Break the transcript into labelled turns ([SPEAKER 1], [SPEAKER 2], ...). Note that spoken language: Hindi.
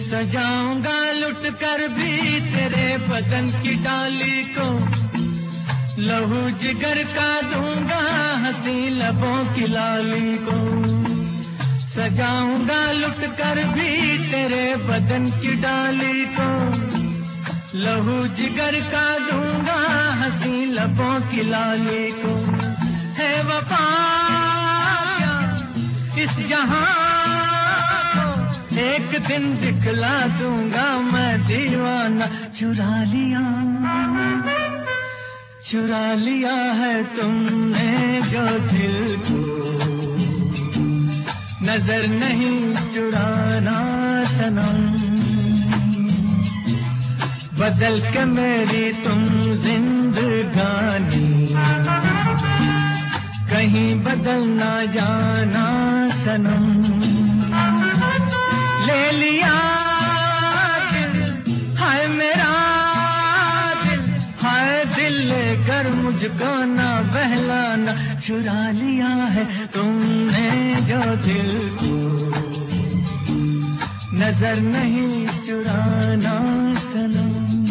[SPEAKER 1] सजाऊंगा लुट कर भी तेरे बदन की डाली को, लहू जिगर का दूंगा हंसी लबों की लाली को। सजाऊंगा लुट कर भी तेरे बदन की डाली को, लहू जिगर का दूंगा हंसी लबों की लाली को। है वफा क्या इस जहां को, एक दिन दिखला दूंगा मैं दीवाना। चुरा लिया है तुमने जो दिल को, नजर नहीं चुराना सनम। बदल के मेरी तुम जिंदगानी, कहीं बदल ना जाना सनम। ले लिया दिल हाय मेरा दिल, हाय दिल लेकर मुझको ना बहलाना। चुरा लिया है तुमने जो दिल को, नजर नहीं चुराना सनम।